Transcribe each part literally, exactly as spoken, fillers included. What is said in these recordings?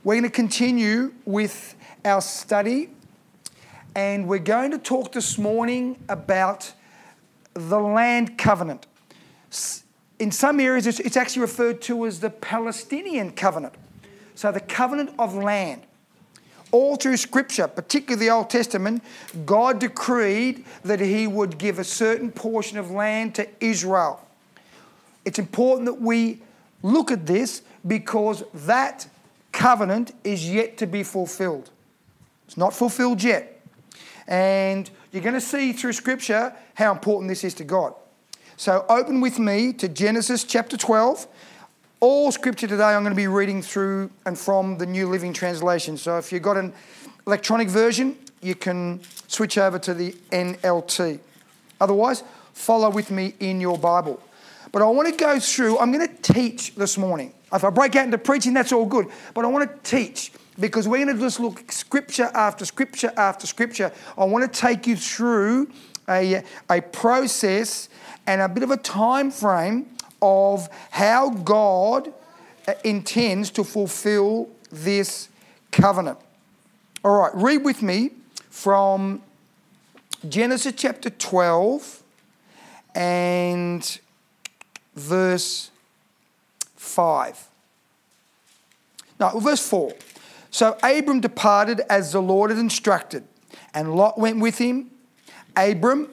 We're going to continue with our study, and we're going to talk this morning about the land covenant. In some areas, it's actually referred to as the Palestinian covenant. So the covenant of land. All through Scripture, particularly the Old Testament, God decreed that He would give a certain portion of land to Israel. It's important that we look at this because that covenant is yet to be fulfilled. It's not fulfilled yet. And you're going to see through Scripture how important this is to God. So open with me to Genesis chapter twelve. All Scripture today I'm going to be reading through and from the New Living Translation. So if you've got an electronic version, you can switch over to the N L T. Otherwise, follow with me in your Bible. But I want to go through, I'm going to teach this morning. If I break out into preaching, that's all good. But I want to teach because we're going to just look Scripture after Scripture after Scripture. I want to take you through a, a process and a bit of a time frame of how God intends to fulfill this covenant. All right, read with me from Genesis chapter twelve and verse five. No, verse four. So Abram departed as the Lord had instructed, and Lot went with him. Abram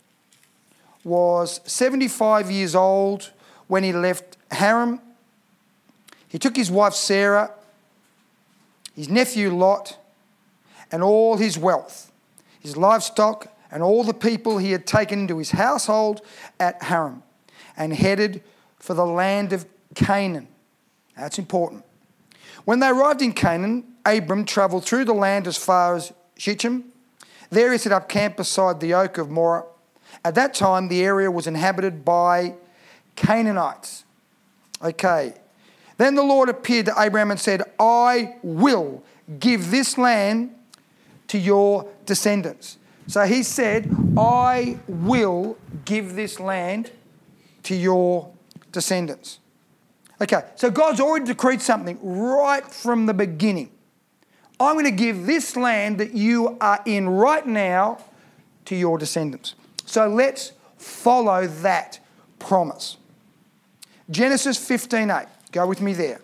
was seventy-five years old when he left Haran. He took his wife Sarah, his nephew Lot, and all his wealth, his livestock, and all the people he had taken into his household at Haran, and headed for the land of Canaan. That's important. When they arrived in Canaan, Abram travelled through the land as far as Shechem. There he set up camp beside the oak of Moreh. At that time, the area was inhabited by Canaanites. Okay. Then the Lord appeared to Abraham and said, I will give this land to your descendants. So he said, I will give this land to your descendants. Okay, so God's already decreed something right from the beginning. I'm going to give this land that you are in right now to your descendants. So let's follow that promise. Genesis fifteen eight. Go with me there.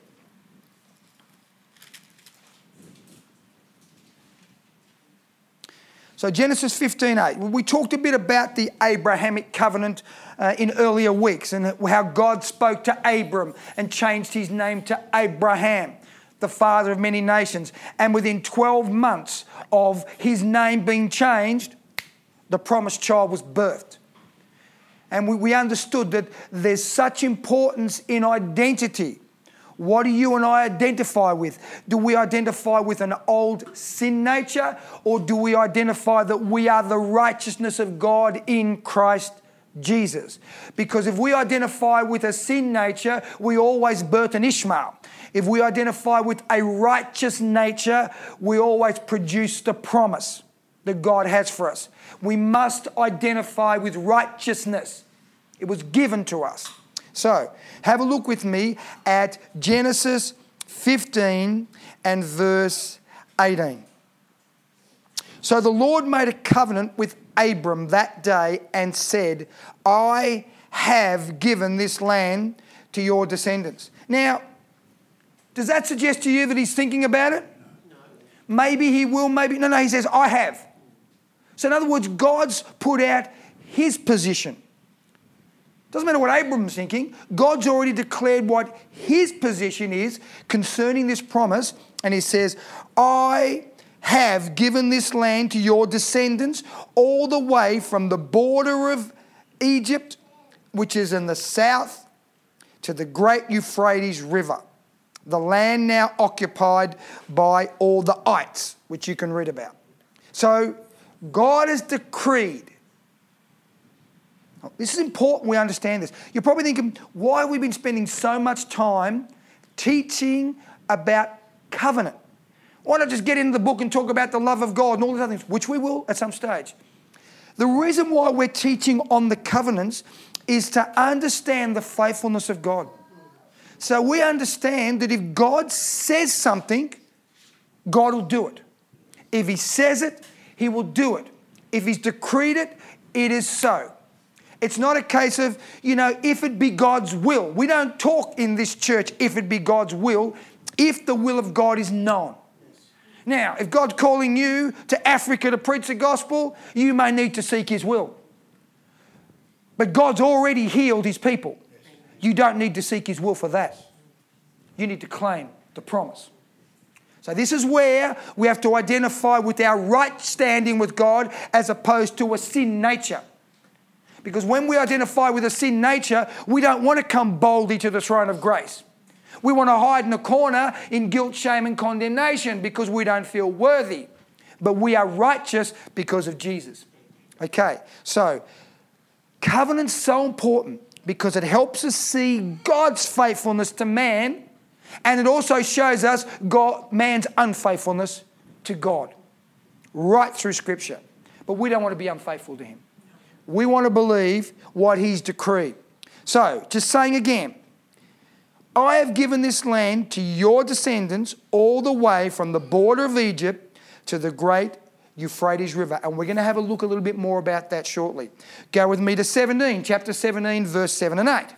So Genesis fifteen eight. We talked a bit about the Abrahamic covenant uh, in earlier weeks and how God spoke to Abram and changed his name to Abraham, the father of many nations. And within twelve months of his name being changed, the promised child was birthed. And we, we understood that there's such importance in identity. What do you and I identify with? Do we identify with an old sin nature, or do we identify that we are the righteousness of God in Christ Jesus? Because if we identify with a sin nature, we always birth an Ishmael. If we identify with a righteous nature, we always produce the promise that God has for us. We must identify with righteousness. It was given to us. So, have a look with me at Genesis fifteen and verse eighteen. So the Lord made a covenant with Abram that day and said, I have given this land to your descendants. Now, does that suggest to you that he's thinking about it? No. Maybe he will, maybe... No, no, he says, I have. So in other words, God's put out his position. Doesn't matter what Abram's thinking. God's already declared what his position is concerning this promise. And he says, I have given this land to your descendants all the way from the border of Egypt, which is in the south, to the great Euphrates River. The land now occupied by all the ites, which you can read about. So God has decreed. This is important we understand this. You're probably thinking, why have we been spending so much time teaching about covenant? Why not just get into the book and talk about the love of God and all these other things, which we will at some stage. The reason why we're teaching on the covenants is to understand the faithfulness of God. So we understand that if God says something, God will do it. If he says it, he will do it. If he's decreed it, it is so. It's not a case of, you know, if it be God's will. We don't talk in this church, if it be God's will, if the will of God is known. Now, if God's calling you to Africa to preach the gospel, you may need to seek his will. But God's already healed his people. You don't need to seek his will for that. You need to claim the promise. So this is where we have to identify with our right standing with God as opposed to a sin nature. Because when we identify with a sin nature, we don't want to come boldly to the throne of grace. We want to hide in a corner in guilt, shame and condemnation because we don't feel worthy. But we are righteous because of Jesus. Okay, so covenant's so important because it helps us see God's faithfulness to man, and it also shows us God, man's unfaithfulness to God right through Scripture. But we don't want to be unfaithful to him. We want to believe what he's decreed. So, just saying again, I have given this land to your descendants all the way from the border of Egypt to the great Euphrates River. And we're going to have a look a little bit more about that shortly. Go with me to seventeen, chapter seventeen, verse seven and eight.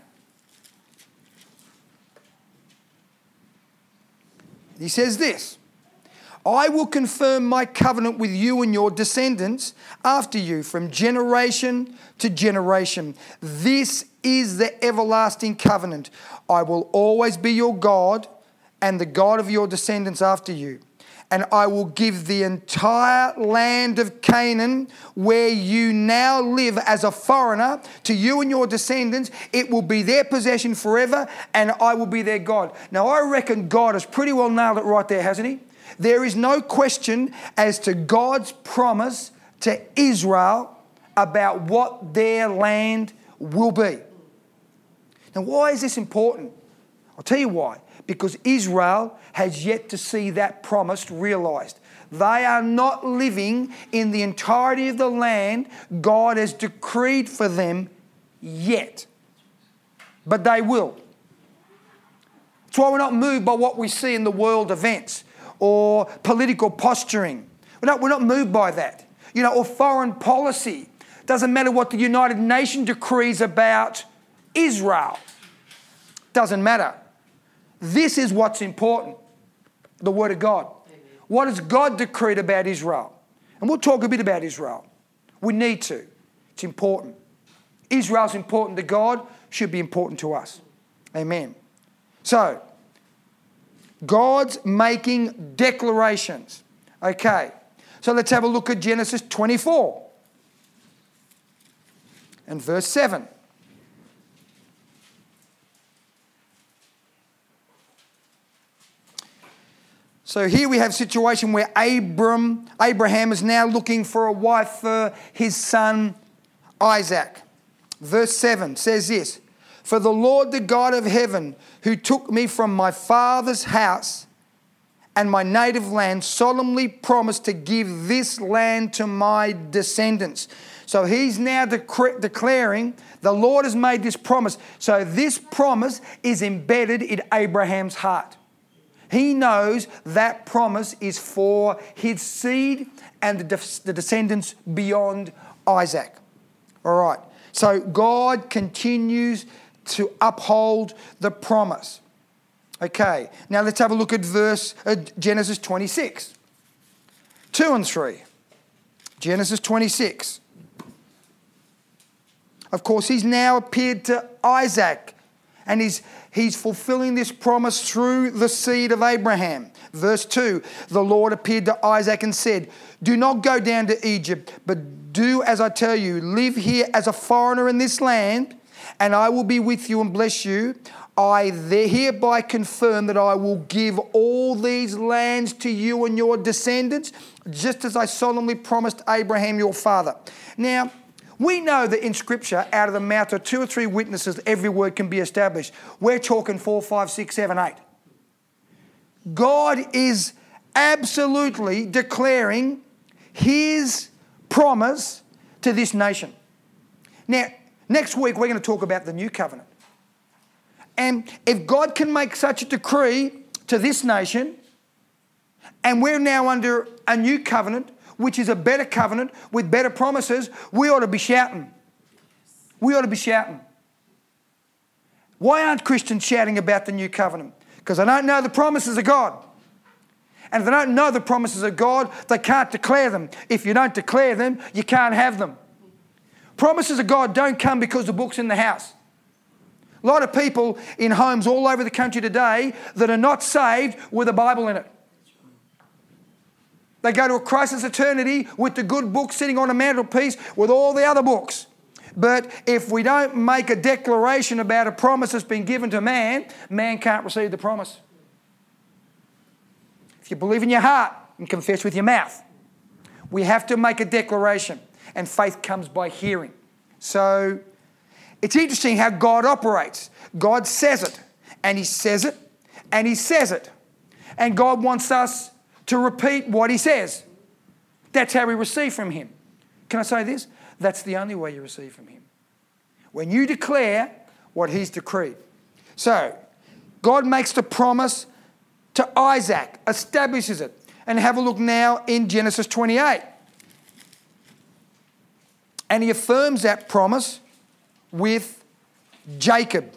He says this, I will confirm my covenant with you and your descendants after you from generation to generation. This is the everlasting covenant. I will always be your God and the God of your descendants after you. And I will give the entire land of Canaan where you now live as a foreigner to you and your descendants. It will be their possession forever and I will be their God. Now I reckon God has pretty well nailed it right there, hasn't he? There is no question as to God's promise to Israel about what their land will be. Now, why is this important? I'll tell you why. Because Israel has yet to see that promise realized. They are not living in the entirety of the land God has decreed for them yet. But they will. That's why we're not moved by what we see in the world events or political posturing. We're not, we're not moved by that. You know, or foreign policy. Doesn't matter what the United Nations decrees about Israel. Doesn't matter. This is what's important. The Word of God. Amen. What has God decreed about Israel? And we'll talk a bit about Israel. We need to. It's important. Israel's important to God, should be important to us. Amen. So, God's making declarations. Okay. So let's have a look at Genesis twenty-four and verse seven. So here we have a situation where Abram, Abraham is now looking for a wife for his son Isaac. Verse seven says this, for the Lord the God of heaven, who took me from my father's house and my native land, solemnly promised to give this land to my descendants. So he's now dec- declaring the Lord has made this promise. So this promise is embedded in Abraham's heart. He knows that promise is for his seed and the, de- the descendants beyond Isaac. All right. So God continues to uphold the promise. Okay. Now let's have a look at verse uh, Genesis twenty-six. two and three. Genesis twenty-six. Of course, he's now appeared to Isaac, and he's, he's fulfilling this promise through the seed of Abraham. Verse two, the Lord appeared to Isaac and said, do not go down to Egypt, but do as I tell you. Live here as a foreigner in this land, and I will be with you and bless you. I hereby confirm that I will give all these lands to you and your descendants, just as I solemnly promised Abraham your father. Now, we know that in Scripture, out of the mouth of two or three witnesses, every word can be established. We're talking four, five, six, seven, eight. God is absolutely declaring his promise to this nation. Now, next week, we're going to talk about the new covenant. And if God can make such a decree to this nation, and we're now under a new covenant, which is a better covenant with better promises, we ought to be shouting. We ought to be shouting. Why aren't Christians shouting about the new covenant? Because they don't know the promises of God. And if they don't know the promises of God, they can't declare them. If you don't declare them, you can't have them. Promises of God don't come because the book's in the house. A lot of people in homes all over the country today that are not saved with a Bible in it. They go to a crisis eternity with the good book sitting on a mantelpiece with all the other books. But if we don't make a declaration about a promise that's been given to man, man can't receive the promise. If you believe in your heart and confess with your mouth, we have to make a declaration, and faith comes by hearing. So it's interesting how God operates. God says it, and He says it, and He says it. And God wants us to repeat what He says. That's how we receive from Him. Can I say this? That's the only way you receive from Him. When you declare what He's decreed. So, God makes the promise to Isaac, establishes it. And have a look now in Genesis twenty-eight. And He affirms that promise with Jacob.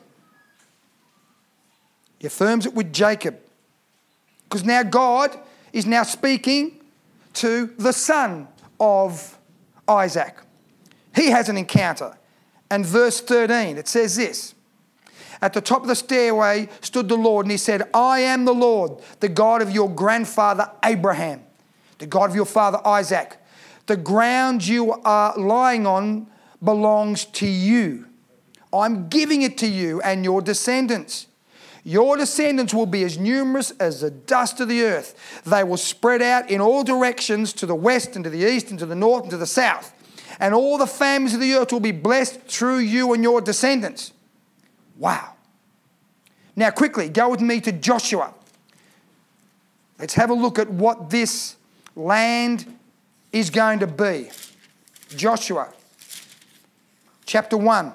He affirms it with Jacob. Because now God is now speaking to the son of Isaac. He has an encounter. And verse thirteen, it says this. At the top of the stairway stood the Lord, and He said, I am the Lord, the God of your grandfather Abraham, the God of your father Isaac. The ground you are lying on belongs to you. I'm giving it to you and your descendants. Your descendants will be as numerous as the dust of the earth. They will spread out in all directions, to the west and to the east and to the north and to the south. And all the families of the earth will be blessed through you and your descendants. Wow. Now quickly, go with me to Joshua. Let's have a look at what this land is going to be. Joshua chapter one.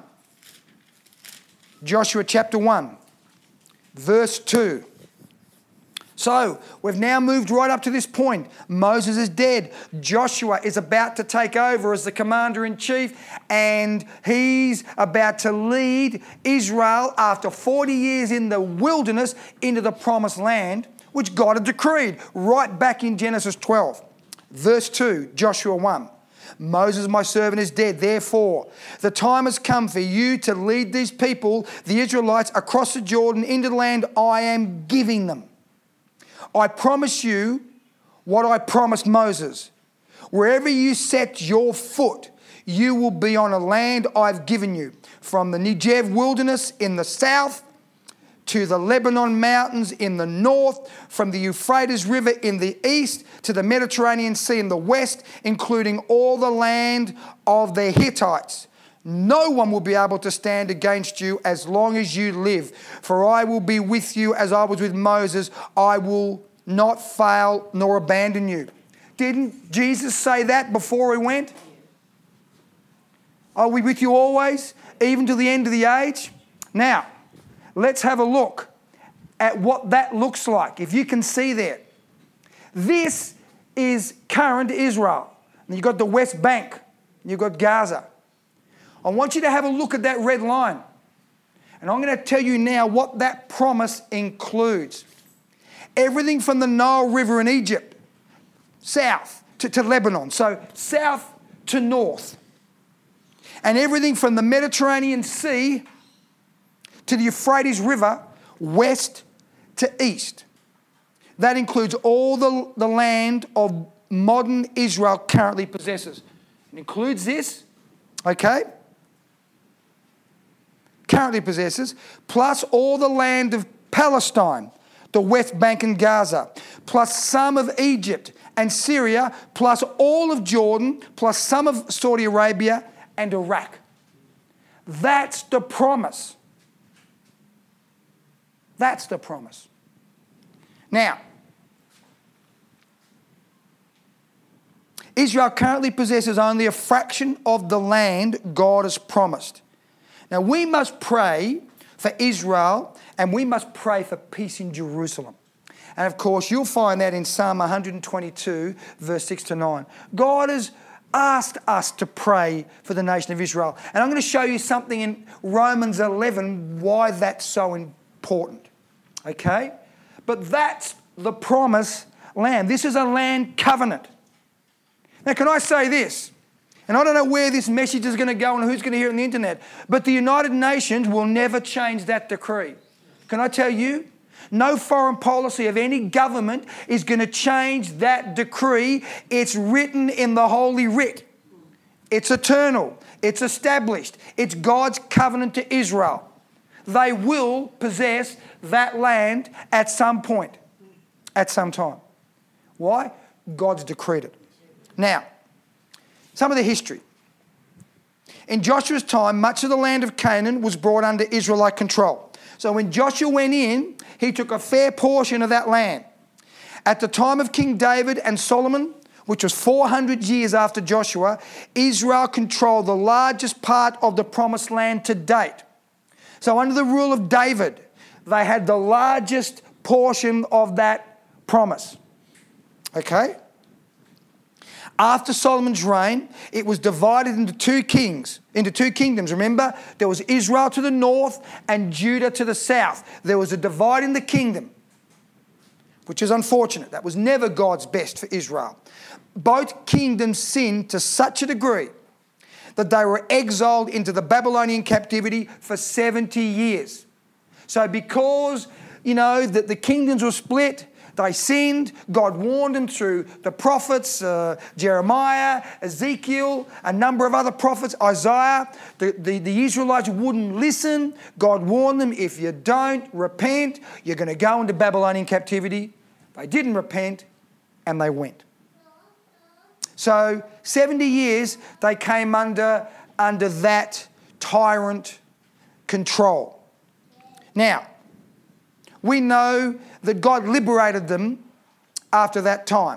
Joshua chapter one, verse two. So, we've now moved right up to this point. Moses is dead. Joshua is about to take over as the commander-in-chief, and he's about to lead Israel after forty years in the wilderness into the promised land, which God had decreed right back in Genesis twelve. Verse two, Joshua one. Moses, my servant, is dead. Therefore, the time has come for you to lead these people, the Israelites, across the Jordan into the land I am giving them. I promise you what I promised Moses. Wherever you set your foot, you will be on a land I've given you. From the Negev wilderness in the south to the Lebanon mountains in the north, from the Euphrates River in the east to the Mediterranean Sea in the west, including all the land of the Hittites. No one will be able to stand against you as long as you live. For I will be with you as I was with Moses. I will not fail nor abandon you. Didn't Jesus say that before He went? Are we with you always, even to the end of the age? Now, let's have a look at what that looks like. If you can see there. This is current Israel. And you've got the West Bank. You've got Gaza. I want you to have a look at that red line. And I'm going to tell you now what that promise includes. Everything from the Nile River in Egypt, south to, to Lebanon. So south to north. And everything from the Mediterranean Sea to the Euphrates River, west to east. That includes all the, the land of modern Israel currently possesses. It includes this, okay? Currently possesses, plus all the land of Palestine, the West Bank and Gaza, plus some of Egypt and Syria, plus all of Jordan, plus some of Saudi Arabia and Iraq. That's the promise. That's the promise. Now, Israel currently possesses only a fraction of the land God has promised. Now, we must pray for Israel, and we must pray for peace in Jerusalem. And of course, you'll find that in Psalm one twenty-two, verse six to nine. God has asked us to pray for the nation of Israel. And I'm going to show you something in Romans eleven, why that's so important. Okay? But that's the promised land. This is a land covenant. Now, can I say this? And I don't know where this message is going to go and who's going to hear it on the internet, but the United Nations will never change that decree. Can I tell you? No foreign policy of any government is going to change that decree. It's written in the Holy Writ. It's eternal. It's established. It's God's covenant to Israel. They will possess that land at some point, at some time. Why? God's decreed it. Now, some of the history. In Joshua's time, much of the land of Canaan was brought under Israelite control. So when Joshua went in, he took a fair portion of that land. At the time of King David and Solomon, which was four hundred years after Joshua, Israel controlled the largest part of the promised land to date. So under the rule of David, they had the largest portion of that promise. Okay? After Solomon's reign, it was divided into two kings, into two kingdoms. Remember, there was Israel to the north and Judah to the south. There was a divide in the kingdom, which is unfortunate. That was never God's best for Israel. Both kingdoms sinned to such a degree that they were exiled into the Babylonian captivity for seventy years. So because, you know, that the kingdoms were split, they sinned. God warned them through the prophets, uh, Jeremiah, Ezekiel, a number of other prophets, Isaiah. The, the, the Israelites wouldn't listen. God warned them, if you don't repent, you're going to go into Babylonian captivity. They didn't repent and they went. So seventy years they came under, under that tyrant control. Now, we know that God liberated them after that time.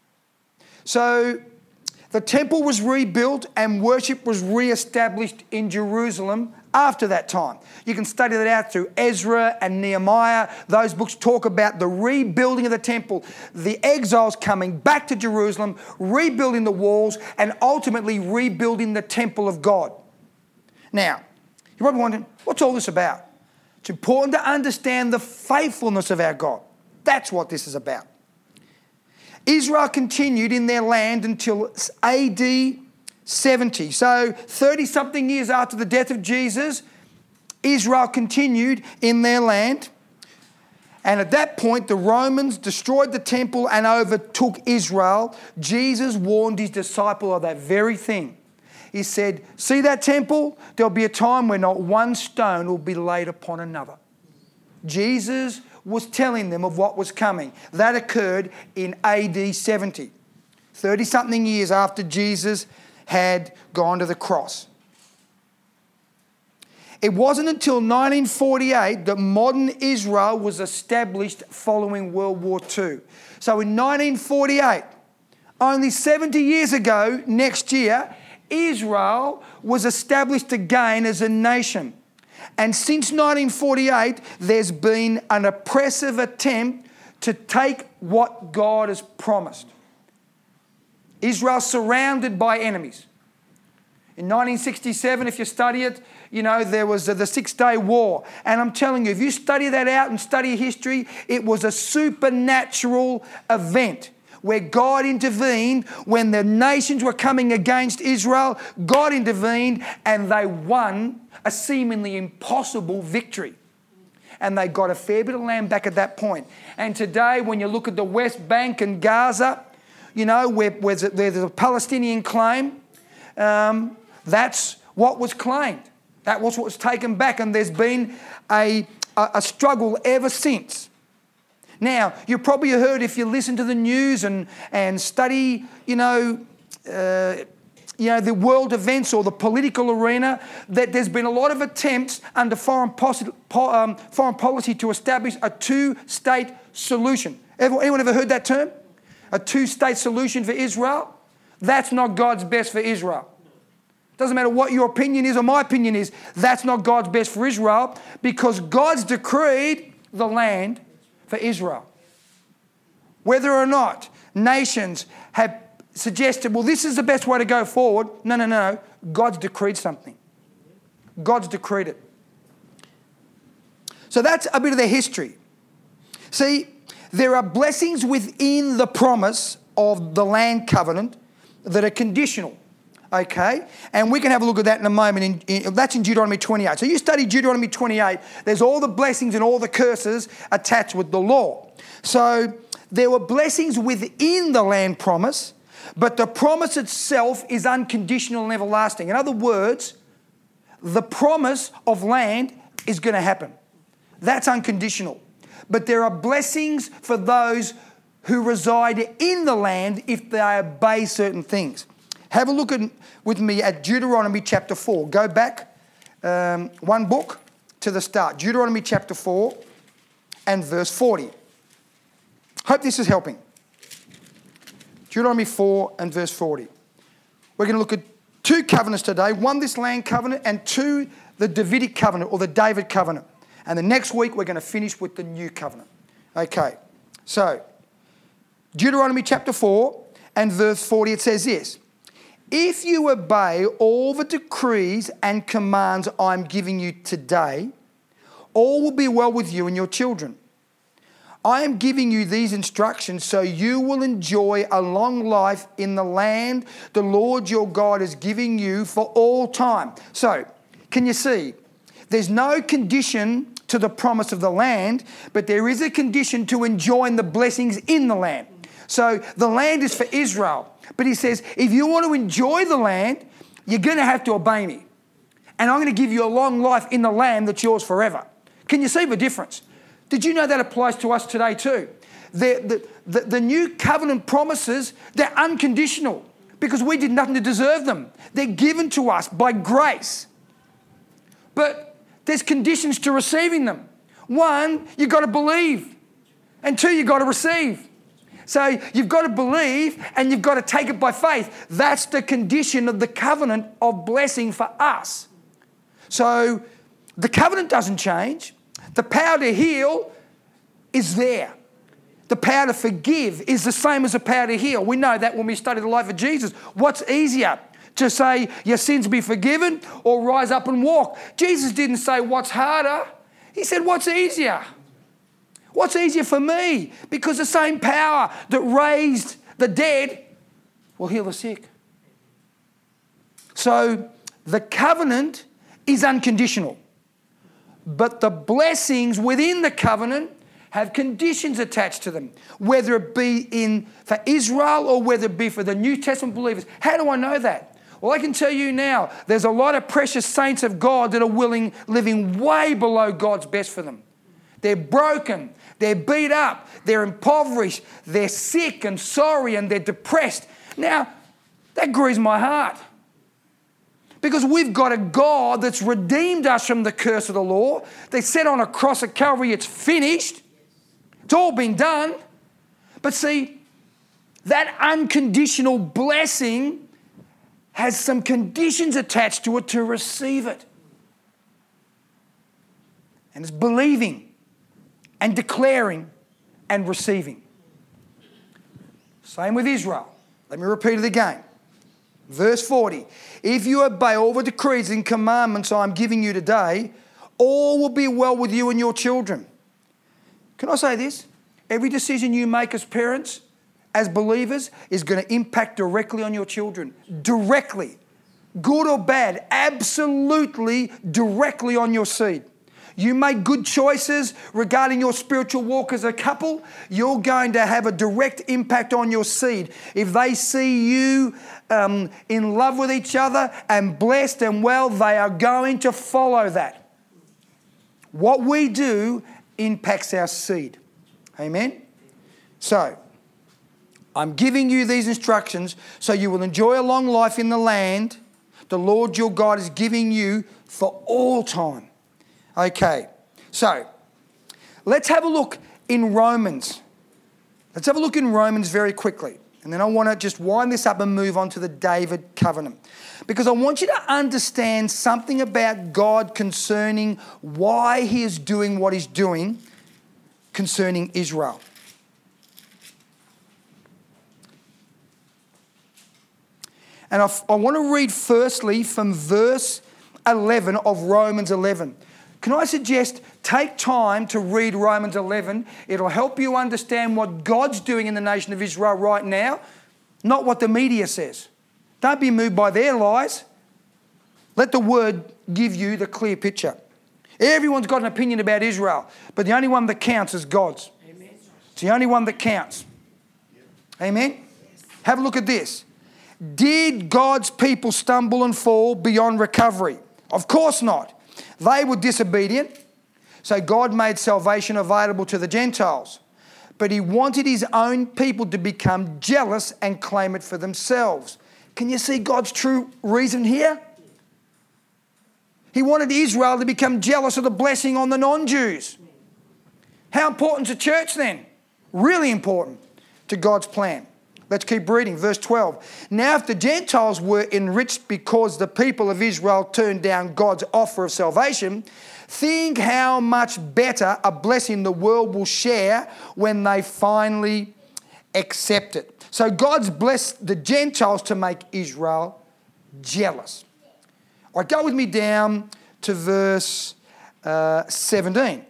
So the temple was rebuilt and worship was re-established in Jerusalem after that time. You can study that out through Ezra and Nehemiah. Those books talk about the rebuilding of the temple, the exiles coming back to Jerusalem, rebuilding the walls, and ultimately rebuilding the temple of God. Now, you're probably wondering, what's all this about? It's important to understand the faithfulness of our God. That's what this is about. Israel continued in their land until A D seventy. So thirty-something years after the death of Jesus, Israel continued in their land. And at that point, the Romans destroyed the temple and overtook Israel. Jesus warned his disciple of that very thing. He said, see that temple? There'll be a time where not one stone will be laid upon another. Jesus was telling them of what was coming. That occurred in A D seventy, thirty-something years after Jesus had gone to the cross. It wasn't until nineteen forty-eight that modern Israel was established following World War Two. So in nineteen forty-eight, only seventy years ago, next year, Israel was established again as a nation. And since nineteen forty-eight, there's been an oppressive attempt to take what God has promised. Israel surrounded by enemies. In nineteen sixty-seven, if you study it, you know, there was the Six-Day War. And I'm telling you, if you study that out and study history, it was a supernatural event where God intervened when the nations were coming against Israel. God intervened and they won a seemingly impossible victory. And they got a fair bit of land back at that point. And today, when you look at the West Bank and Gaza, you know, where, where there's a Palestinian claim, um, that's what was claimed. That was what was taken back. And there's been a, a, a struggle ever since. Now, you probably heard, if you listen to the news and, and study, you know, uh, you know, the world events or the political arena, that there's been a lot of attempts under foreign, posi- po- um, foreign policy to establish a two-state solution. Anyone ever heard that term? A two-state solution for Israel? That's not God's best for Israel. Doesn't matter what your opinion is or my opinion is, that's not God's best for Israel, because God's decreed the land for Israel. Whether or not nations have suggested, well, this is the best way to go forward. No, no, no. God's decreed something. God's decreed it. So that's a bit of their history. See, there are blessings within the promise of the land covenant that are conditional. Okay? And we can have a look at that in a moment. In, in, that's in Deuteronomy twenty-eight. So you study Deuteronomy twenty-eight, there's all the blessings and all the curses attached with the law. So there were blessings within the land promise, but the promise itself is unconditional and everlasting. In other words, the promise of land is going to happen. That's unconditional. But there are blessings for those who reside in the land if they obey certain things. Have a look at, with me at Deuteronomy chapter four. Go back um, one book to the start. Deuteronomy chapter four and verse forty. Hope this is helping. Deuteronomy four and verse forty. We're going to look at two covenants today. One, this land covenant, and two, the Davidic covenant or the David covenant. And the next week, we're going to finish with the new covenant. Okay, so Deuteronomy chapter four and verse forty, it says this. If you obey all the decrees and commands I'm giving you today, all will be well with you and your children. I am giving you these instructions so you will enjoy a long life in the land the Lord your God is giving you for all time. So, can you see? There's no condition to the promise of the land, but there is a condition to enjoying the blessings in the land. So the land is for Israel. But he says, if you want to enjoy the land, you're going to have to obey me. And I'm going to give you a long life in the land that's yours forever. Can you see the difference? Did you know that applies to us today too? The, the, the, the new covenant promises, they're unconditional because we did nothing to deserve them. They're given to us by grace. But there's conditions to receiving them. One, you've got to believe. And two, you've got to receive. So you've got to believe and you've got to take it by faith. That's the condition of the covenant of blessing for us. So the covenant doesn't change. The power to heal is there. The power to forgive is the same as the power to heal. We know that when we study the life of Jesus. What's easier? To say your sins be forgiven or rise up and walk? Jesus didn't say what's harder. He said what's easier? What's easier for me? Because the same power that raised the dead will heal the sick. So the covenant is unconditional. But the blessings within the covenant have conditions attached to them, whether it be in for Israel or whether it be for the New Testament believers. How do I know that? Well, I can tell you now, there's a lot of precious saints of God that are willing, living way below God's best for them. They're broken, they're beat up, they're impoverished, they're sick and sorry and they're depressed. Now, that grieves my heart. Because we've got a God that's redeemed us from the curse of the law. They said on a cross at Calvary, it's finished. It's all been done. But see, that unconditional blessing has some conditions attached to it to receive it. And it's believing and declaring and receiving. Same with Israel. Let me repeat it again. Verse forty, if you obey all the decrees and commandments I'm giving you today, all will be well with you and your children. Can I say this? Every decision you make as parents, as believers, is going to impact directly on your children. Directly. Good or bad, absolutely directly on your seed. You make good choices regarding your spiritual walk as a couple, you're going to have a direct impact on your seed. If they see you um, in love with each other and blessed and well, they are going to follow that. What we do impacts our seed. Amen? So, I'm giving you these instructions so you will enjoy a long life in the land the Lord your God is giving you for all time. Okay, so let's have a look in Romans. Let's have a look in Romans very quickly. And then I want to just wind this up and move on to the David covenant. Because I want you to understand something about God concerning why he is doing what he's doing concerning Israel. And I, I want to read firstly from verse eleven of Romans eleven. Can I suggest take time to read Romans eleven? It'll help you understand what God's doing in the nation of Israel right now, not what the media says. Don't be moved by their lies. Let the word give you the clear picture. Everyone's got an opinion about Israel, but the only one that counts is God's. Amen. It's the only one that counts. Amen? Yes. Have a look at this. Did God's people stumble and fall beyond recovery? Of course not. They were disobedient, so God made salvation available to the Gentiles. But he wanted his own people to become jealous and claim it for themselves. Can you see God's true reason here? He wanted Israel to become jealous of the blessing on the non-Jews. How important is the church then? Really important to God's plan. Let's keep reading. Verse twelve. Now if the Gentiles were enriched because the people of Israel turned down God's offer of salvation, think how much better a blessing the world will share when they finally accept it. So God's blessed the Gentiles to make Israel jealous. All right, go with me down to verse uh, seventeen.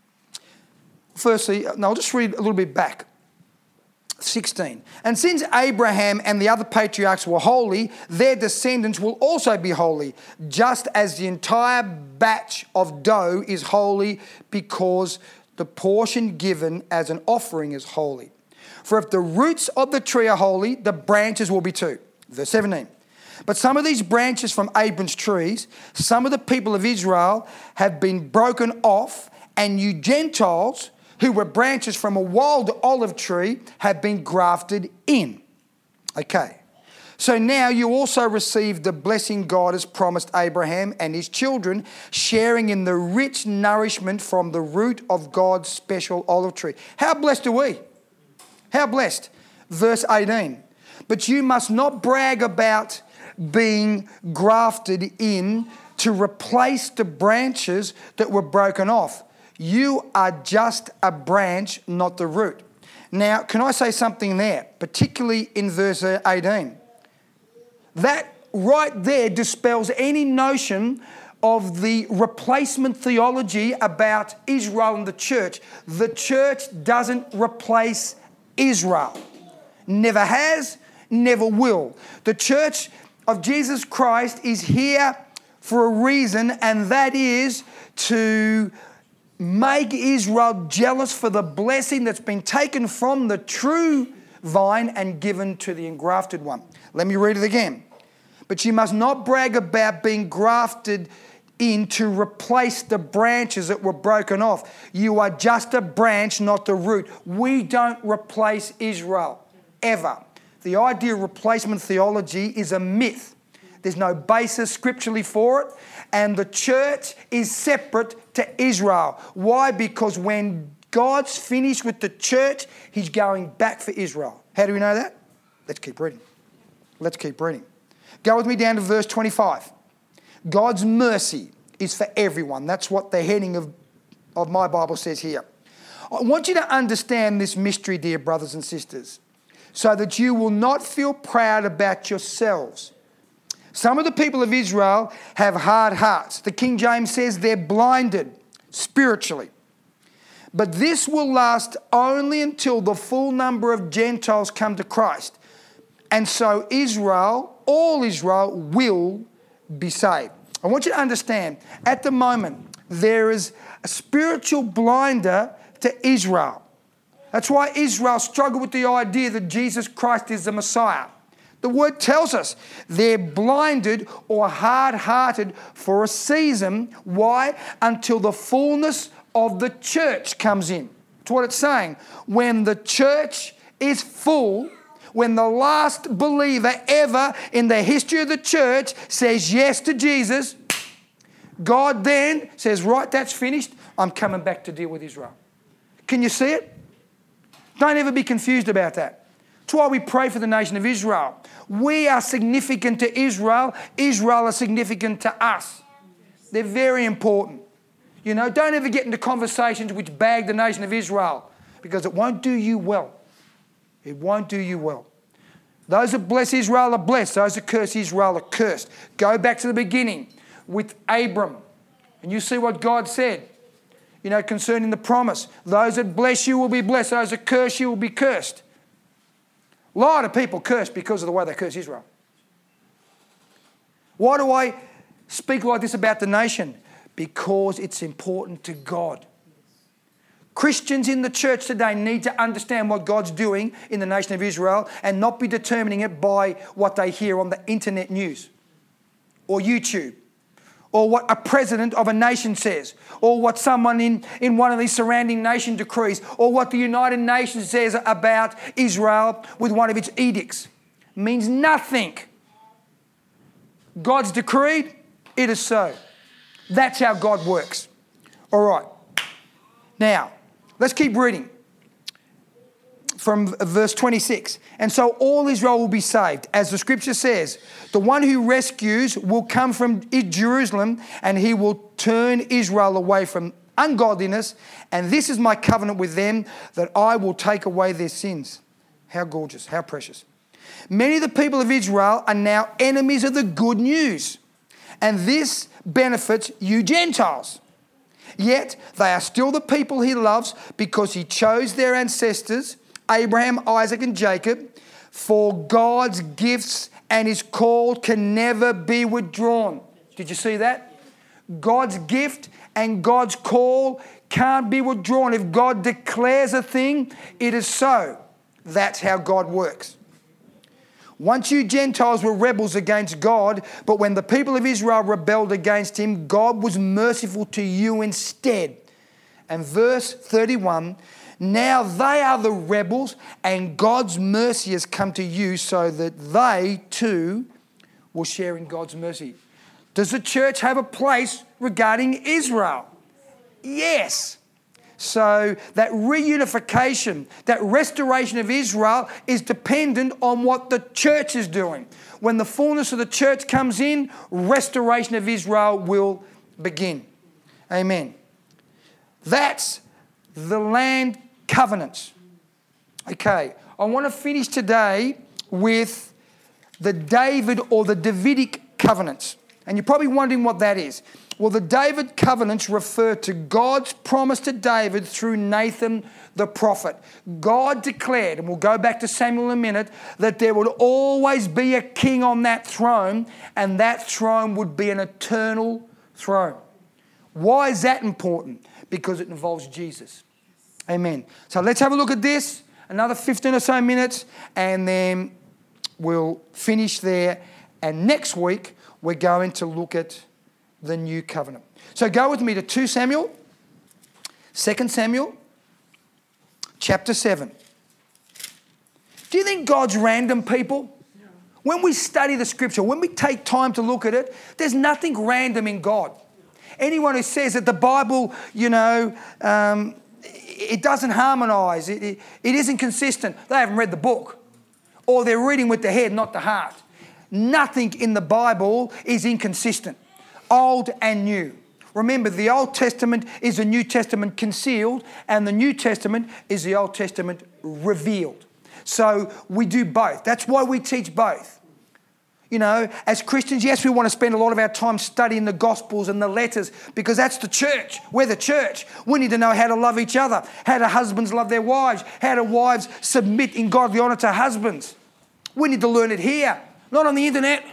Firstly, no, I'll just read a little bit back. sixteen. And since Abraham and the other patriarchs were holy, their descendants will also be holy, just as the entire batch of dough is holy because the portion given as an offering is holy. For if the roots of the tree are holy, the branches will be too. Verse seventeen. But some of these branches from Abram's trees, some of the people of Israel have been broken off, and you Gentiles who were branches from a wild olive tree have been grafted in. Okay. So now you also receive the blessing God has promised Abraham and his children, sharing in the rich nourishment from the root of God's special olive tree. How blessed are we? How blessed? Verse eighteen. But you must not brag about being grafted in to replace the branches that were broken off. You are just a branch, not the root. Now, can I say something there, particularly in verse eighteen? That right there dispels any notion of the replacement theology about Israel and the church. The church doesn't replace Israel. Never has, never will. The church of Jesus Christ is here for a reason, and that is to make Israel jealous for the blessing that's been taken from the true vine and given to the engrafted one. Let me read it again. But you must not brag about being grafted in to replace the branches that were broken off. You are just a branch, not the root. We don't replace Israel, ever. The idea of replacement theology is a myth. There's no basis scripturally for it. And the church is separate to Israel. Why? Because when God's finished with the church, he's going back for Israel. How do we know that? Let's keep reading. Let's keep reading. Go with me down to verse twenty-five. God's mercy is for everyone. That's what the heading of, of my Bible says here. I want you to understand this mystery, dear brothers and sisters, so that you will not feel proud about yourselves. Some of the people of Israel have hard hearts. The King James says they're blinded spiritually. But this will last only until the full number of Gentiles come to Christ. And so Israel, all Israel, will be saved. I want you to understand, at the moment, there is a spiritual blinder to Israel. That's why Israel struggled with the idea that Jesus Christ is the Messiah. The word tells us they're blinded or hard-hearted for a season. Why? Until the fullness of the church comes in. That's what it's saying. When the church is full, when the last believer ever in the history of the church says yes to Jesus, God then says, right, that's finished. I'm coming back to deal with Israel. Can you see it? Don't ever be confused about that. That's why we pray for the nation of Israel. We are significant to Israel. Israel is significant to us. They're very important. You know, don't ever get into conversations which bag the nation of Israel, because it won't do you well. It won't do you well. Those that bless Israel are blessed. Those that curse Israel are cursed. Go back to the beginning with Abram, and you see what God said, you know, concerning the promise. Those that bless you will be blessed. Those that curse you will be cursed. A lot of people curse because of the way they curse Israel. Why do I speak like this about the nation? Because it's important to God. Christians in the church today need to understand what God's doing in the nation of Israel and not be determining it by what they hear on the internet news or YouTube or what a president of a nation says or what someone in, in one of these surrounding nation decrees or what the United Nations says about Israel with one of its edicts. It means nothing. God's decreed, it is so. That's how God works. All right. Now, let's keep reading from verse twenty-six. And so all Israel will be saved. As the scripture says, the one who rescues will come from Jerusalem and he will turn Israel away from ungodliness. And this is my covenant with them, that I will take away their sins. How gorgeous, how precious. Many of the people of Israel are now enemies of the good news. And this benefits you Gentiles. Yet they are still the people he loves because he chose their ancestors, Abraham, Isaac and Jacob. For God's gifts and his call can never be withdrawn. Did you see that? God's gift and God's call can't be withdrawn. If God declares a thing, it is so. That's how God works. Once you Gentiles were rebels against God, but when the people of Israel rebelled against him, God was merciful to you instead. And verse thirty-one, now they are the rebels and God's mercy has come to you so that they too will share in God's mercy. Does the church have a place regarding Israel? Yes. So that reunification, that restoration of Israel is dependent on what the church is doing. When the fullness of the church comes in, restoration of Israel will begin. Amen. That's the land covenants. Okay, I want to finish today with the David or the Davidic covenants. And you're probably wondering what that is. Well, the David covenants refer to God's promise to David through Nathan the prophet. God declared, and we'll go back to Samuel in a minute, that there would always be a king on that throne, and that throne would be an eternal throne. Why is that important? Because it involves Jesus. Amen. So let's have a look at this, another fifteen or so minutes, and then we'll finish there. And next week, we're going to look at the new covenant. So go with me to Second Samuel, Second Samuel, chapter seven. Do you think God's random, people? Yeah. When we study the scripture, when we take time to look at it, there's nothing random in God. Anyone who says that the Bible, you know, um, it doesn't harmonise, it, it, it isn't consistent, they haven't read the book. Or they're reading with the head, not the heart. Nothing in the Bible is inconsistent. Old and new. Remember, the Old Testament is the New Testament concealed, and the New Testament is the Old Testament revealed. So we do both. That's why we teach both. You know, as Christians, yes, we want to spend a lot of our time studying the Gospels and the letters because that's the church. We're the church. We need to know how to love each other, how do husbands love their wives, how do wives submit in godly honour to husbands. We need to learn it here, not on the internet.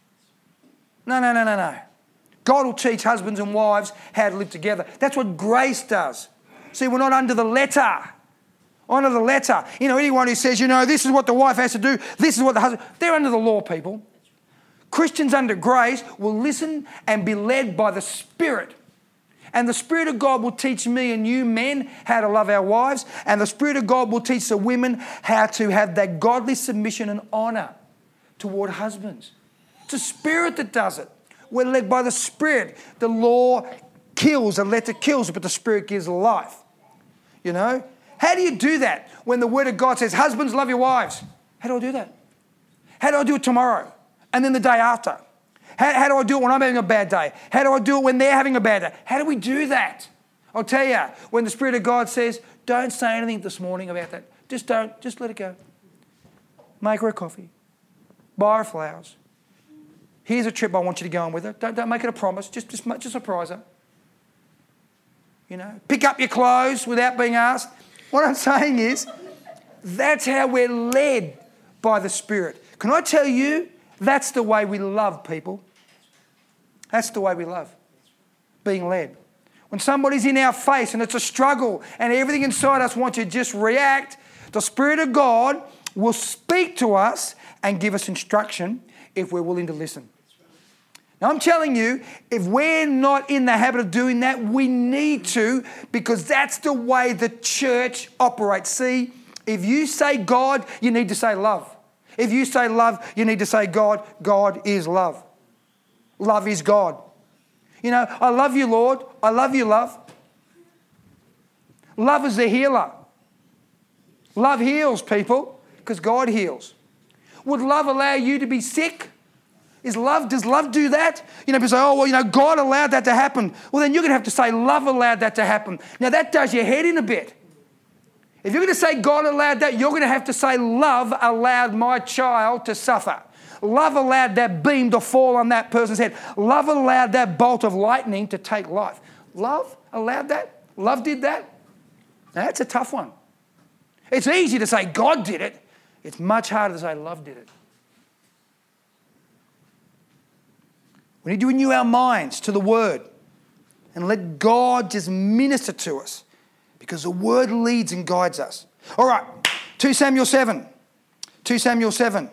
No, no, no, no, no. God will teach husbands and wives how to live together. That's what grace does. See, we're not under the letter. Under the letter. You know, anyone who says, you know, this is what the wife has to do, this is what the husband... They're under the law, people. Christians under grace will listen and be led by the Spirit. And the Spirit of God will teach me and you men how to love our wives. And the Spirit of God will teach the women how to have that godly submission and honour toward husbands. It's the Spirit that does it. We're led by the Spirit. The law kills, the letter kills, but the Spirit gives life. You know? How do you do that when the Word of God says, husbands, love your wives? How do I do that? How do I do it tomorrow? And then the day after? How, how do I do it when I'm having a bad day? How do I do it when they're having a bad day? How do we do that? I'll tell you, when the Spirit of God says, don't say anything this morning about that. Just don't, just let it go. Make her a coffee. Buy her flowers. Here's a trip I want you to go on with her. Don't, don't make it a promise. Just, just, just surprise her. You know, pick up your clothes without being asked. What I'm saying is, that's how we're led by the Spirit. Can I tell you, that's the way we love people. That's the way we love, being led. When somebody's in our face and it's a struggle and everything inside us wants to just react, the Spirit of God will speak to us and give us instruction if we're willing to listen. Now, I'm telling you, if we're not in the habit of doing that, we need to, because that's the way the church operates. See, if you say God, you need to say love. If you say love, you need to say God. God is love. Love is God. You know, I love you, Lord. I love you, love. Love is the healer. Love heals people because God heals. Would love allow you to be sick? Is love, does love do that? You know, people say, oh, well, you know, God allowed that to happen. Well, then you're going to have to say love allowed that to happen. Now, that does your head in a bit. If you're going to say God allowed that, you're going to have to say love allowed my child to suffer. Love allowed that beam to fall on that person's head. Love allowed that bolt of lightning to take life. Love allowed that? Love did that? Now, that's a tough one. It's easy to say God did it. It's much harder to say love did it. We need to renew our minds to the Word and let God just minister to us, because the Word leads and guides us. All right, Second Samuel seven. Second Samuel seven.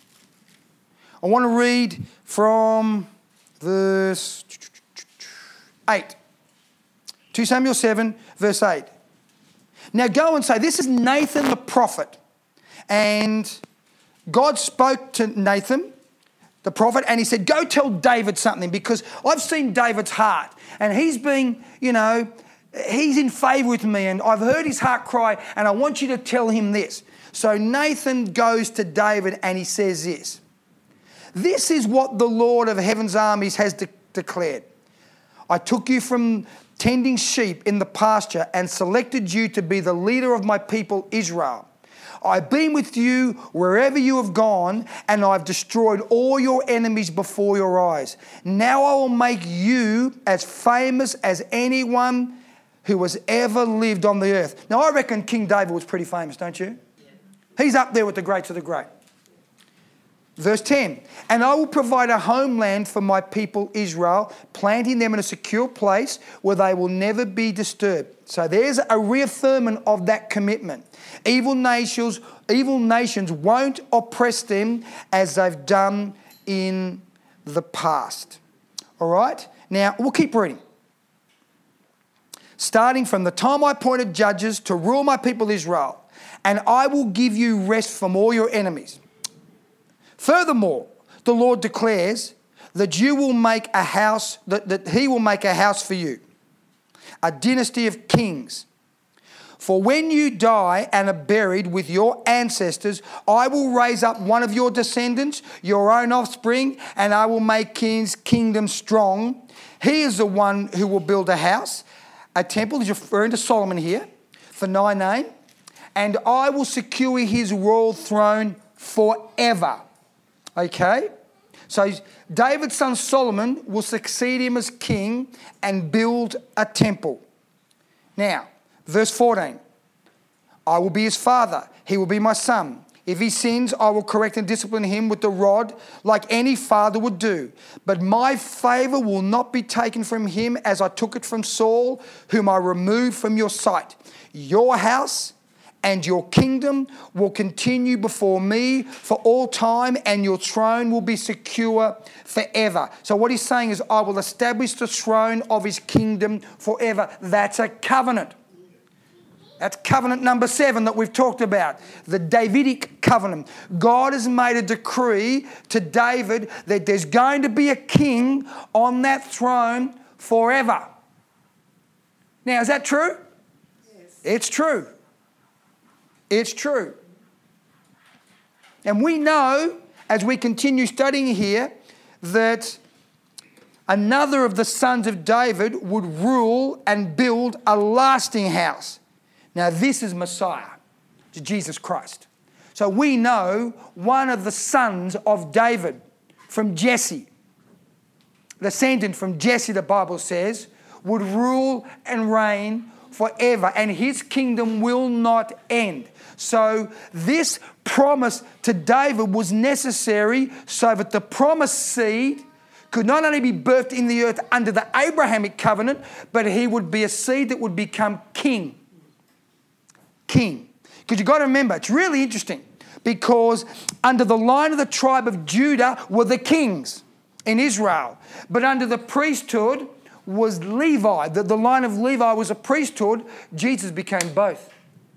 I want to read from verse eight. Second Samuel seven, verse eight. Now go and say, this is Nathan the prophet. And God spoke to Nathan, the prophet, and he said, go tell David something, because I've seen David's heart. And he's being, you know, he's in favour with me, and I've heard his heart cry, and I want you to tell him this. So Nathan goes to David and he says this. This is what the Lord of heaven's armies has de- declared. I took you from tending sheep in the pasture and selected you to be the leader of my people Israel. I've been with you wherever you have gone, and I've destroyed all your enemies before your eyes. Now I will make you as famous as anyone who has ever lived on the earth. Now I reckon King David was pretty famous, don't you? Yeah. He's up there with the greats of the great. Verse ten, and I will provide a homeland for my people Israel, planting them in a secure place where they will never be disturbed. So there's a reaffirmation of that commitment. Evil nations, evil nations won't oppress them as they've done in the past. All right? Now, we'll keep reading. Starting from the time I appointed judges to rule my people Israel, and I will give you rest from all your enemies. Furthermore, the Lord declares that you will make a house, that, that he will make a house for you, a dynasty of kings. For when you die and are buried with your ancestors, I will raise up one of your descendants, your own offspring, and I will make his kingdom strong. He is the one who will build a house, a temple. He's referring to Solomon here, for my name. And I will secure his royal throne forever. Okay? So David's son Solomon will succeed him as king and build a temple. Now, verse fourteen. I will be his father. He will be my son. If he sins, I will correct and discipline him with the rod like any father would do. But my favour will not be taken from him as I took it from Saul, whom I removed from your sight. Your house and your kingdom will continue before me for all time, and your throne will be secure forever. So what he's saying is, I will establish the throne of his kingdom forever. That's a covenant. That's covenant number seven that we've talked about, the Davidic covenant. God has made a decree to David that there's going to be a king on that throne forever. Now, is that true? Yes. It's true. It's true. And we know, as we continue studying here, that another of the sons of David would rule and build a lasting house. Now, this is Messiah, Jesus Christ. So we know one of the sons of David from Jesse, descendant from Jesse, the Bible says, would rule and reign forever, and his kingdom will not end. So this promise to David was necessary so that the promised seed could not only be birthed in the earth under the Abrahamic covenant, but he would be a seed that would become king. King. Because you've got to remember, it's really interesting, because under the line of the tribe of Judah were the kings in Israel, but under the priesthood was Levi. The, the line of Levi was a priesthood. Jesus became both.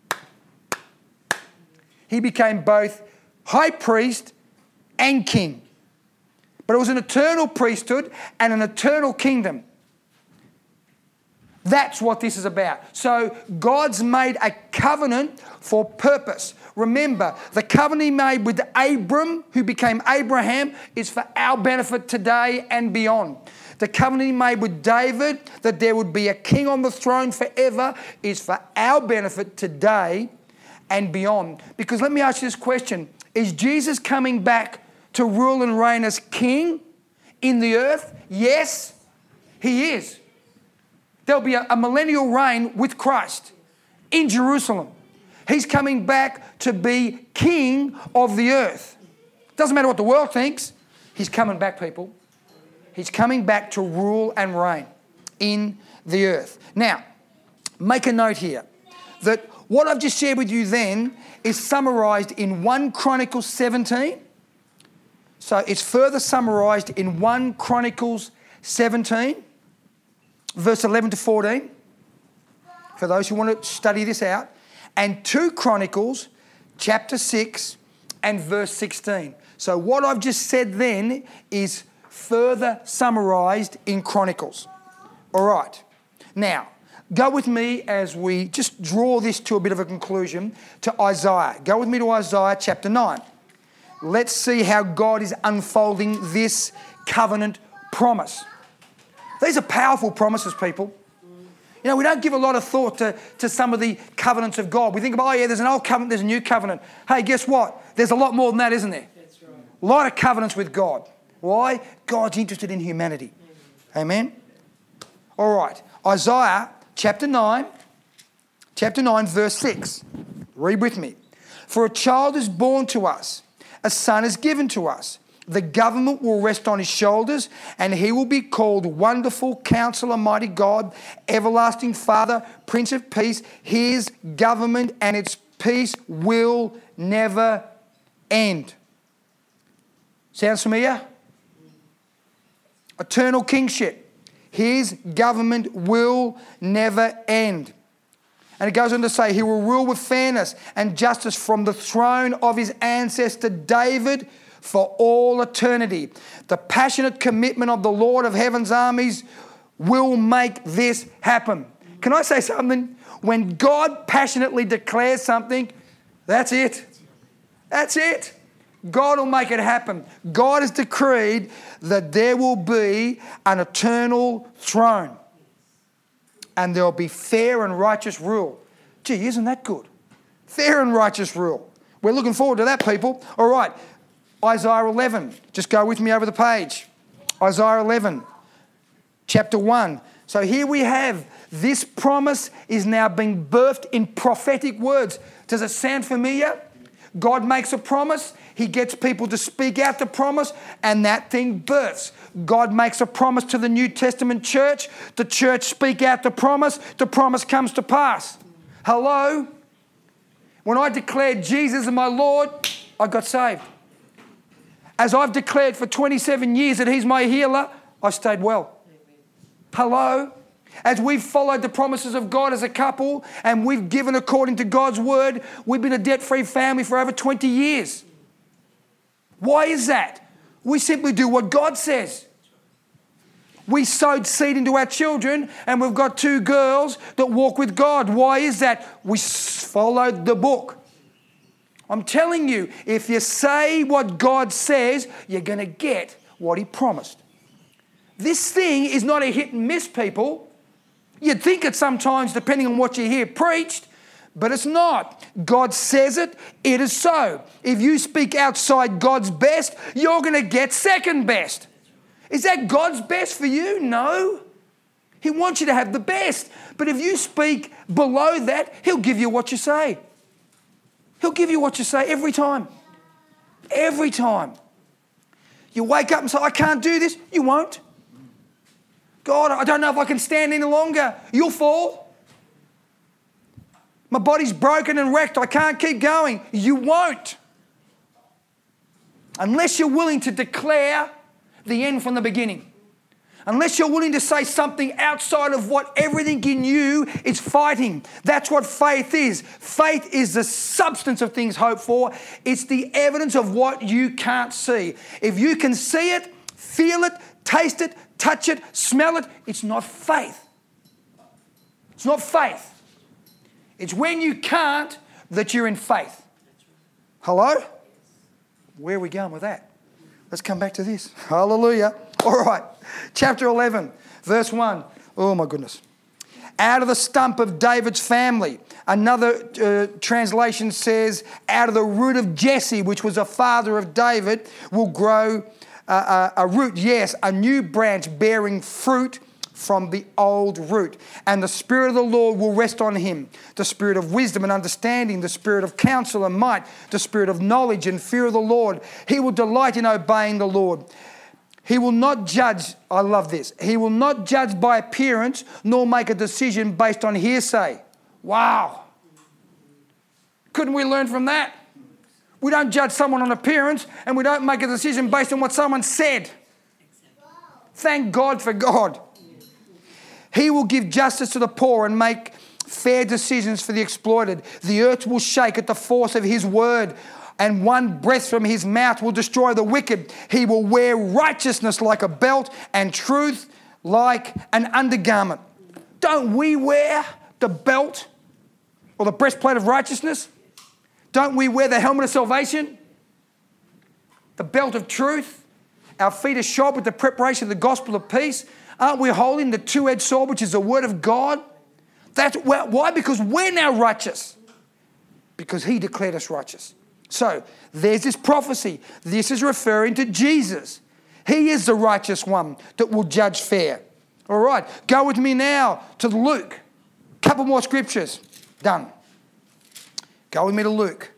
He became both high priest and king. But it was an eternal priesthood and an eternal kingdom. That's what this is about. So God's made a covenant for purpose. Remember, the covenant he made with Abram, who became Abraham, is for our benefit today and beyond. The covenant he made with David, that there would be a king on the throne forever, is for our benefit today and beyond. Because let me ask you this question. Is Jesus coming back to rule and reign as king in the earth? Yes, he is. There'll be a, a millennial reign with Christ in Jerusalem. He's coming back to be king of the earth. Doesn't matter what the world thinks. He's coming back, people. He's coming back to rule and reign in the earth. Now, make a note here that what I've just shared with you then is summarised in First Chronicles seventeen. So it's further summarised in First Chronicles seventeen, verse eleven to fourteen, for those who want to study this out, and Second Chronicles chapter six and verse sixteen. So what I've just said then is further summarised in Chronicles. All right. Now, go with me as we just draw this to a bit of a conclusion to Isaiah. Go with me to Isaiah chapter nine. Let's see how God is unfolding this covenant promise. These are powerful promises, people. You know, we don't give a lot of thought to, to some of the covenants of God. We think about, oh yeah, there's an old covenant, there's a new covenant. Hey, guess what? There's a lot more than that, isn't there? That's right. A lot of covenants with God. Why? God's interested in humanity. Amen? All right. Isaiah chapter nine, chapter nine, verse six. Read with me. For a child is born to us, a son is given to us. The government will rest on his shoulders, and he will be called Wonderful Counselor, Mighty God, Everlasting Father, Prince of Peace. His government and its peace will never end. Sounds familiar? Eternal kingship. His government will never end. And it goes on to say, he will rule with fairness and justice from the throne of his ancestor David for all eternity. The passionate commitment of the Lord of heaven's armies will make this happen. Can I say something? When God passionately declares something, that's it. That's it. God will make it happen. God has decreed that there will be an eternal throne and there will be fair and righteous rule. Gee, isn't that good? Fair and righteous rule. We're looking forward to that, people. All right. Isaiah eleven. Just go with me over the page. Isaiah eleven, chapter one. So here we have this promise is now being birthed in prophetic words. Does it sound familiar? God makes a promise. He gets people to speak out the promise, and that thing births. God makes a promise to the New Testament church. The church speak out the promise. The promise comes to pass. Hello? When I declared Jesus as my Lord, I got saved. As I've declared for twenty-seven years that he's my healer, I've stayed well. Hello? As we've followed the promises of God as a couple and we've given according to God's word, we've been a debt-free family for over twenty years. Why is that? We simply do what God says. We sowed seed into our children and we've got two girls that walk with God. Why is that? We followed the book. I'm telling you, if you say what God says, you're going to get what he promised. This thing is not a hit and miss, people. You'd think it sometimes, depending on what you hear preached, but it's not. God says it, it is so. If you speak outside God's best, you're going to get second best. Is that God's best for you? No. He wants you to have the best. But if you speak below that, He'll give you what you say. He'll give you what you say every time. Every time. You wake up and say, I can't do this. You won't. God, I don't know if I can stand any longer. You'll fall. My body's broken and wrecked. I can't keep going. You won't. Unless you're willing to declare the end from the beginning. Unless you're willing to say something outside of what everything in you is fighting. That's what faith is. Faith is the substance of things hoped for. It's the evidence of what you can't see. If you can see it, feel it, taste it, touch it, smell it, it's not faith. It's not faith. It's when you can't that you're in faith. Hello? Where are we going with that? Let's come back to this. Hallelujah. All right. Chapter eleven, verse one. Oh my goodness. Out of the stump of David's family. Another uh, translation says, out of the root of Jesse, which was a father of David, will grow uh, a, a root. Yes, a new branch bearing fruit from the old root. And the Spirit of the Lord will rest on him. The Spirit of wisdom and understanding, the Spirit of counsel and might, the Spirit of knowledge and fear of the Lord. He will delight in obeying the Lord. He will not judge, I love this, he will not judge by appearance, nor make a decision based on hearsay. Wow. Couldn't we learn from that? We don't judge someone on appearance, and we don't make a decision based on what someone said. Thank God for God. He will give justice to the poor and make fair decisions for the exploited. The earth will shake at the force of his word, and one breath from his mouth will destroy the wicked. He will wear righteousness like a belt and truth like an undergarment. Don't we wear the belt or the breastplate of righteousness? Don't we wear the helmet of salvation? The belt of truth? Our feet are shod with the preparation of the gospel of peace. Aren't we holding the two-edged sword, which is the word of God? That's why? Because we're now righteous. Because he declared us righteous. So there's this prophecy. This is referring to Jesus. He is the righteous one that will judge fair. All right, go with me now to Luke. Couple more scriptures. Done. Go with me to Luke.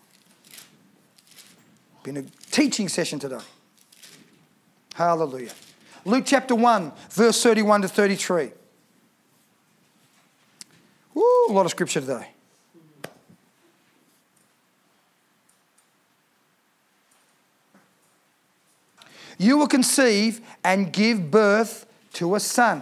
Been a teaching session today. Hallelujah. Luke chapter one, verse thirty-one to thirty-three. Woo, a lot of scripture today. You will conceive and give birth to a son,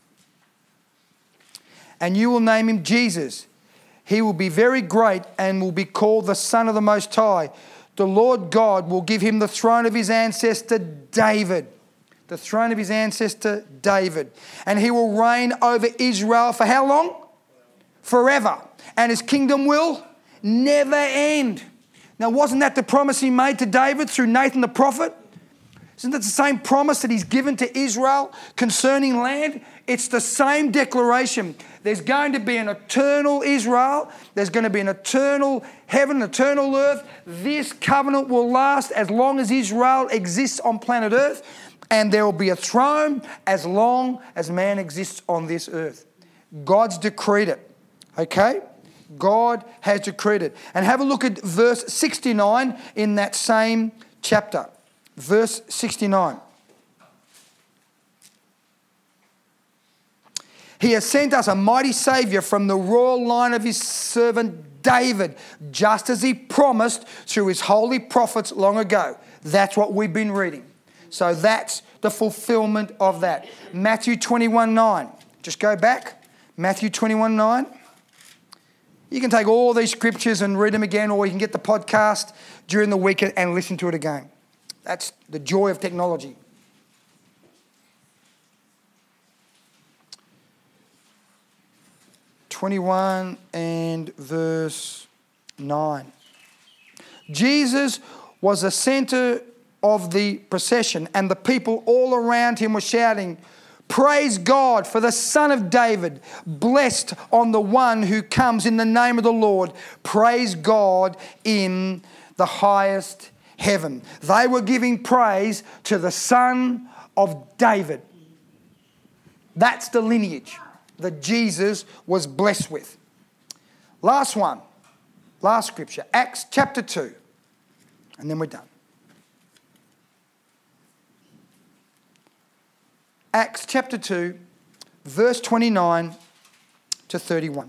and you will name him Jesus. He will be very great and will be called the Son of the Most High. The Lord God will give him the throne of his ancestor David. The throne of his ancestor David. And he will reign over Israel for how long? Forever. And his kingdom will never end. Now, wasn't that the promise he made to David through Nathan the prophet? Isn't that the same promise that he's given to Israel concerning land? It's the same declaration. There's going to be an eternal Israel. There's going to be an eternal heaven, an eternal earth. This covenant will last as long as Israel exists on planet Earth. And there will be a throne as long as man exists on this earth. God's decreed it. Okay? God has decreed it. And have a look at verse sixty-nine in that same chapter. Verse sixty-nine. He has sent us a mighty Saviour from the royal line of his servant David, just as he promised through his holy prophets long ago. That's what we've been reading. So that's the fulfillment of that. Matthew twenty-one nine. Just go back. Matthew twenty-one nine. You can take all these scriptures and read them again, or you can get the podcast during the week and listen to it again. That's the joy of technology. twenty-one and verse nine. Jesus was the center of the procession, and the people all around him were shouting, Praise God for the Son of David. Blessed on the one who comes in the name of the Lord. Praise God in the highest heaven. They were giving praise to the Son of David. That's the lineage that Jesus was blessed with. Last one. Last scripture. Acts chapter two. And then we're done. Acts chapter two, verse twenty-nine to thirty-one.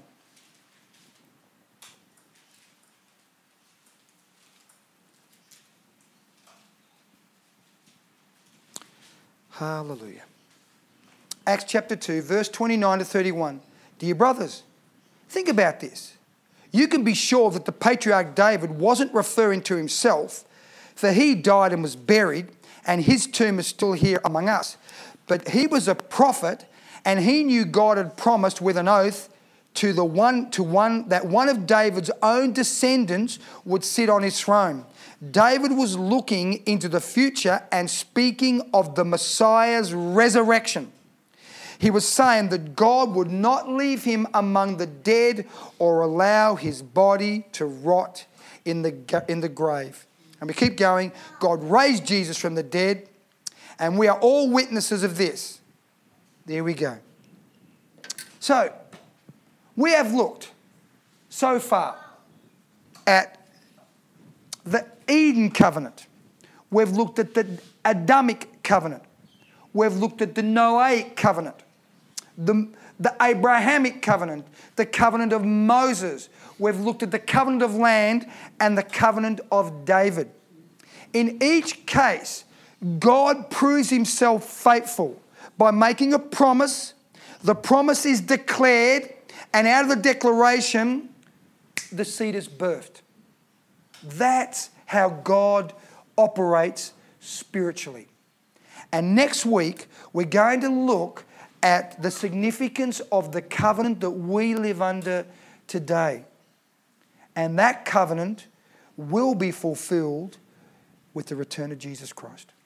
Hallelujah. Acts chapter two, verse twenty-nine to thirty-one. Dear brothers, think about this. You can be sure that the patriarch David wasn't referring to himself, for he died and was buried, and his tomb is still here among us. But he was a prophet, and he knew God had promised with an oath to the one to one that one of David's own descendants would sit on his throne. David was looking into the future and speaking of the Messiah's resurrection. He was saying that God would not leave him among the dead or allow his body to rot in the, in the grave. And we keep going. God raised Jesus from the dead, and we are all witnesses of this. There we go. So, we have looked so far at the Eden covenant. We've looked at the Adamic covenant. We've looked at the Noahic covenant. The, the Abrahamic covenant, the covenant of Moses. We've looked at the covenant of land and the covenant of David. In each case, God proves himself faithful by making a promise. The promise is declared, and out of the declaration, the seed is birthed. That's how God operates spiritually. And next week, we're going to look at the significance of the covenant that we live under today. And that covenant will be fulfilled with the return of Jesus Christ.